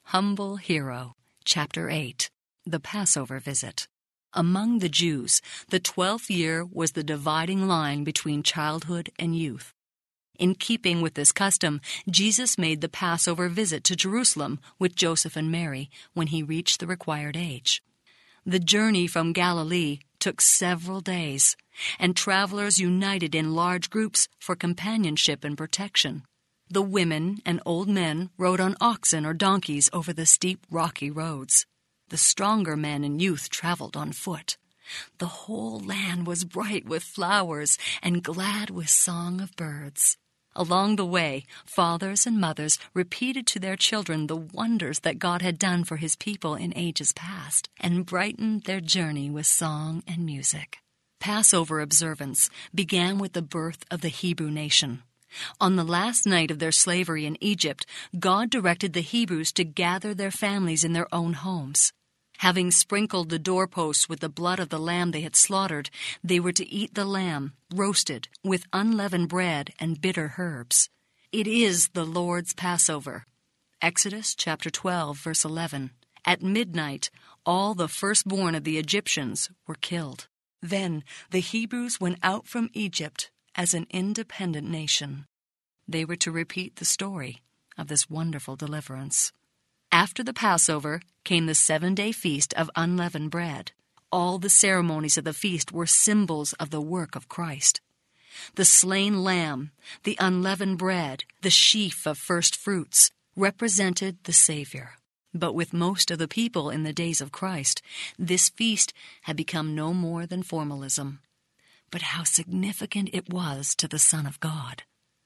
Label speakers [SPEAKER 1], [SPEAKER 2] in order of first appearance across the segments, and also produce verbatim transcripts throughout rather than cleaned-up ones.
[SPEAKER 1] Humble Hero, Chapter eight, The Passover Visit. Among the Jews, the twelfth year was the dividing line between childhood and youth. In keeping with this custom, Jesus made the Passover visit to Jerusalem with Joseph and Mary when he reached the required age. The journey from Galilee took several days, and travelers united in large groups for companionship and protection. The women and old men rode on oxen or donkeys over the steep, rocky roads. The stronger men and youth traveled on foot. The whole land was bright with flowers and glad with song of birds. Along the way, fathers and mothers repeated to their children the wonders that God had done for his people in ages past, and brightened their journey with song and music. Passover observance began with the birth of the Hebrew nation. On the last night of their slavery in Egypt, God directed the Hebrews to gather their families in their own homes. Having sprinkled the doorposts with the blood of the lamb they had slaughtered, they were to eat the lamb, roasted, with unleavened bread and bitter herbs. It is the Lord's Passover. Exodus chapter twelve, verse eleven. At midnight, all the firstborn of the Egyptians were killed. Then the Hebrews went out from Egypt as an independent nation. They were to repeat the story of this wonderful deliverance. After the Passover came the seven-day feast of unleavened bread. All the ceremonies of the feast were symbols of the work of Christ. The slain lamb, the unleavened bread, the sheaf of first fruits represented the Savior. But with most of the people in the days of Christ, this feast had become no more than formalism. But how significant it was to the Son of God.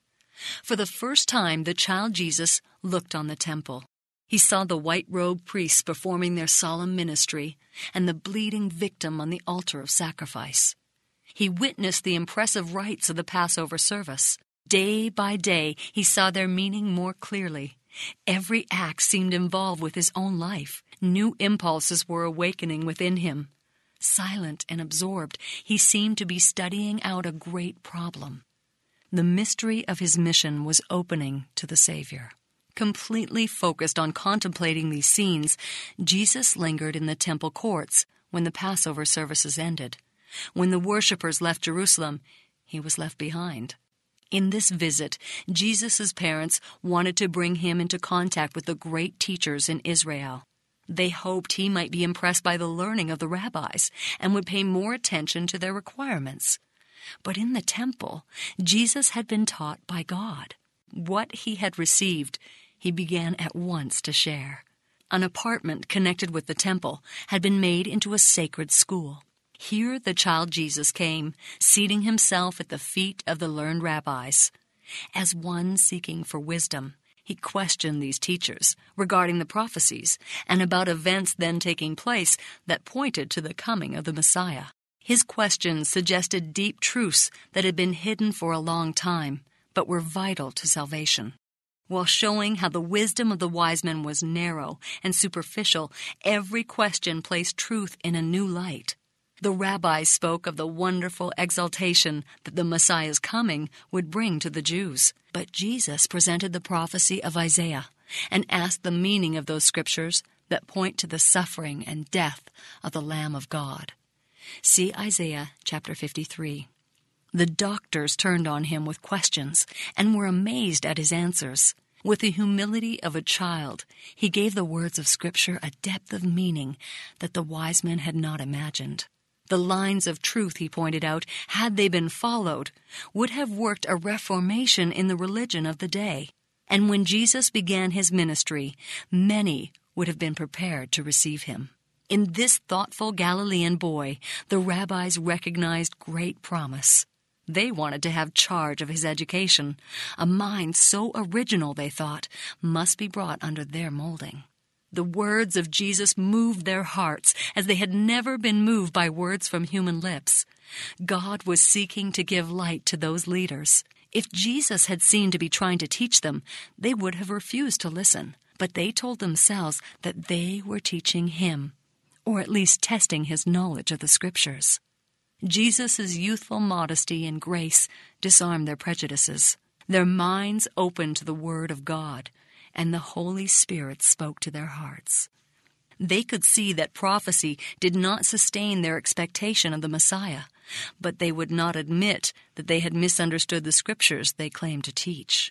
[SPEAKER 1] For the first time, the child Jesus looked on the temple. He saw the white-robed priests performing their solemn ministry and the bleeding victim on the altar of sacrifice. He witnessed the impressive rites of the Passover service. Day by day, he saw their meaning more clearly. Every act seemed involved with his own life. New impulses were awakening within him. Silent and absorbed, he seemed to be studying out a great problem. The mystery of his mission was opening to the Savior. Completely focused on contemplating these scenes, Jesus lingered in the temple courts when the Passover services ended. When the worshippers left Jerusalem, he was left behind. In this visit, Jesus' parents wanted to bring him into contact with the great teachers in Israel. They hoped he might be impressed by the learning of the rabbis and would pay more attention to their requirements. But in the temple, Jesus had been taught by God. What he had received, he began at once to share. An apartment connected with the temple had been made into a sacred school. Here the child Jesus came, seating himself at the feet of the learned rabbis. As one seeking for wisdom, he questioned these teachers regarding the prophecies and about events then taking place that pointed to the coming of the Messiah. His questions suggested deep truths that had been hidden for a long time, but were vital to salvation. While showing how the wisdom of the wise men was narrow and superficial, every question placed truth in a new light. The rabbis spoke of the wonderful exaltation that the Messiah's coming would bring to the Jews. But Jesus presented the prophecy of Isaiah and asked the meaning of those scriptures that point to the suffering and death of the Lamb of God. See Isaiah chapter fifty-three. The doctors turned on him with questions and were amazed at his answers. With the humility of a child, he gave the words of Scripture a depth of meaning that the wise men had not imagined. The lines of truth, he pointed out, had they been followed, would have worked a reformation in the religion of the day. And when Jesus began his ministry, many would have been prepared to receive him. In this thoughtful Galilean boy, the rabbis recognized great promise. They wanted to have charge of his education. A mind so original, they thought, must be brought under their molding. The words of Jesus moved their hearts as they had never been moved by words from human lips. God was seeking to give light to those leaders. If Jesus had seemed to be trying to teach them, they would have refused to listen. But they told themselves that they were teaching him, or at least testing his knowledge of the Scriptures. Jesus' youthful modesty and grace disarmed their prejudices. Their minds opened to the Word of God, and the Holy Spirit spoke to their hearts. They could see that prophecy did not sustain their expectation of the Messiah, but they would not admit that they had misunderstood the scriptures they claimed to teach.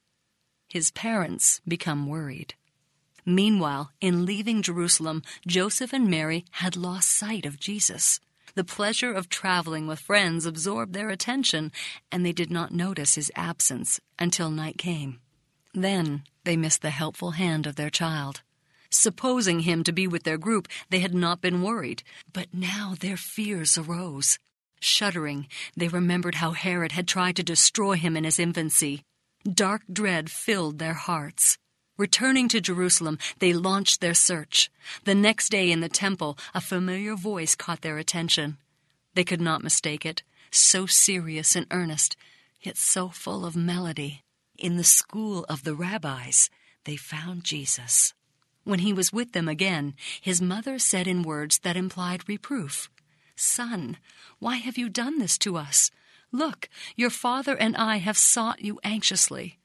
[SPEAKER 1] His parents become worried. Meanwhile, in leaving Jerusalem, Joseph and Mary had lost sight of Jesus. The pleasure of traveling with friends absorbed their attention, and they did not notice his absence until night came. Then they missed the helpful hand of their child. Supposing him to be with their group, they had not been worried, but now their fears arose. Shuddering, they remembered how Herod had tried to destroy him in his infancy. Dark dread filled their hearts. Returning to Jerusalem, they launched their search. The next day in the temple, a familiar voice caught their attention. They could not mistake it, so serious and earnest, yet so full of melody. In the school of the rabbis, they found Jesus. When he was with them again, his mother said in words that implied reproof, "Son, why have you done this to us? Look, your father and I have sought you anxiously."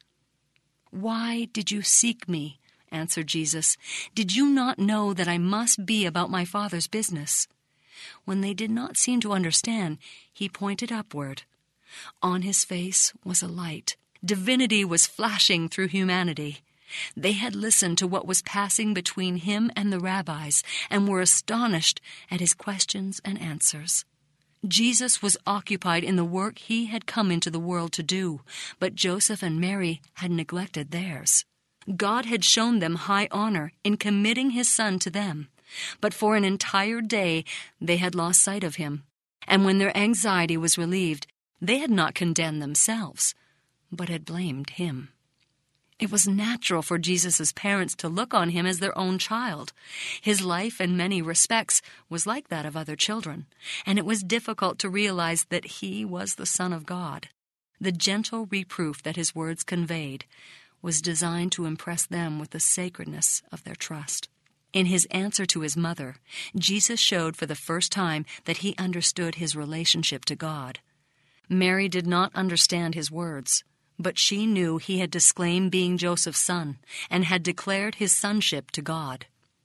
[SPEAKER 1] "Why did you seek me?" answered Jesus. "Did you not know that I must be about my Father's business?" When they did not seem to understand, he pointed upward. On his face was a light. Divinity was flashing through humanity. They had listened to what was passing between him and the rabbis and were astonished at his questions and answers. Jesus was occupied in the work he had come into the world to do, but Joseph and Mary had neglected theirs. God had shown them high honor in committing his son to them, but for an entire day they had lost sight of him, and when their anxiety was relieved, they had not condemned themselves, but had blamed him. It was natural for Jesus' parents to look on him as their own child. His life, in many respects, was like that of other children, and it was difficult to realize that he was the Son of God. The gentle reproof that his words conveyed was designed to impress them with the sacredness of their trust. In his answer to his mother, Jesus showed for the first time that he understood his relationship to God. Mary did not understand his words, but she knew he had disclaimed being Joseph's son and had declared his sonship to God.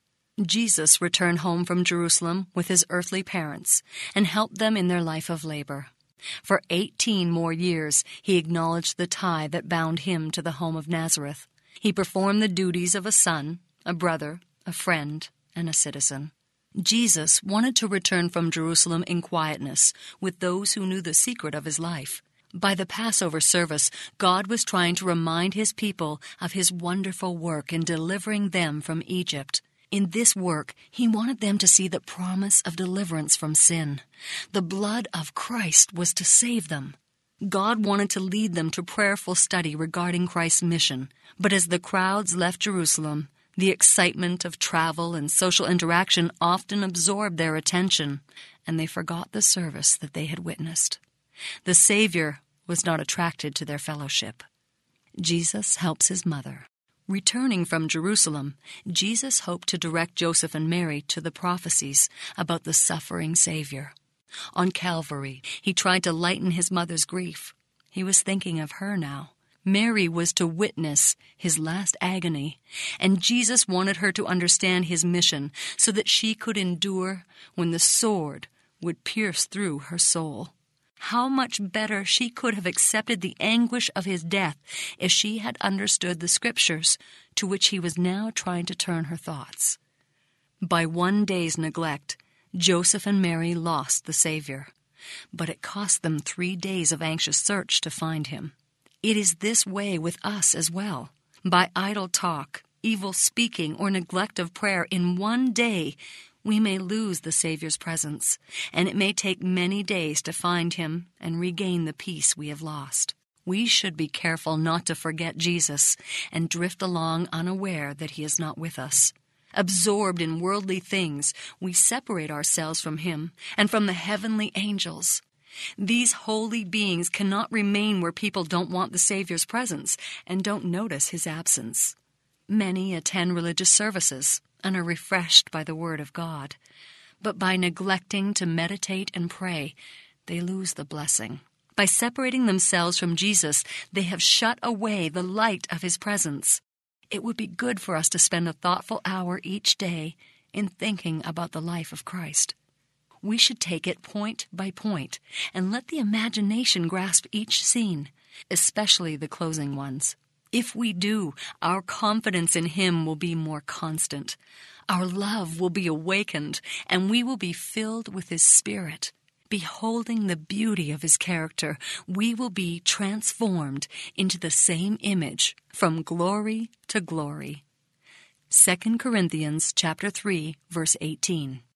[SPEAKER 1] Jesus returned home from Jerusalem with his earthly parents and helped them in their life of labor. For eighteen more years, he acknowledged the tie that bound him to the home of Nazareth. He performed the duties of a son, a brother, a friend, and a citizen. Jesus wanted to return from Jerusalem in quietness with those who knew the secret of his life. By the Passover service, God was trying to remind his people of his wonderful work in delivering them from Egypt. In this work, he wanted them to see the promise of deliverance from sin. The blood of Christ was to save them. God wanted to lead them to prayerful study regarding Christ's mission. But as the crowds left Jerusalem, the excitement of travel and social interaction often absorbed their attention, and they forgot the service that they had witnessed. The Savior was not attracted to their fellowship. Jesus helps his mother. Returning from Jerusalem, Jesus hoped to direct Joseph and Mary to the prophecies about the suffering Savior. On Calvary, he tried to lighten his mother's grief. He was thinking of her now. Mary was to witness his last agony, and Jesus wanted her to understand his mission so that she could endure when the sword would pierce through her soul. How much better she could have accepted the anguish of his death if she had understood the scriptures to which he was now trying to turn her thoughts. By one day's neglect, Joseph and Mary lost the Savior, but it cost them three days of anxious search to find him. It is this way with us as well. By idle talk, evil speaking, or neglect of prayer, in one day we may lose the Savior's presence, and it may take many days to find him and regain the peace we have lost. We should be careful not to forget Jesus and drift along unaware that he is not with us. Absorbed in worldly things, we separate ourselves from him and from the heavenly angels. These holy beings cannot remain where people don't want the Savior's presence and don't notice his absence. Many attend religious services and are refreshed by the Word of God, but by neglecting to meditate and pray, they lose the blessing. By separating themselves from Jesus, they have shut away the light of his presence. It would be good for us to spend a thoughtful hour each day in thinking about the life of Christ. We should take it point by point and let the imagination grasp each scene, especially the closing ones. If we do, our confidence in Him will be more constant. Our love will be awakened, and we will be filled with His Spirit. Beholding the beauty of His character, we will be transformed into the same image from glory to glory. Second Corinthians chapter three, verse eighteen.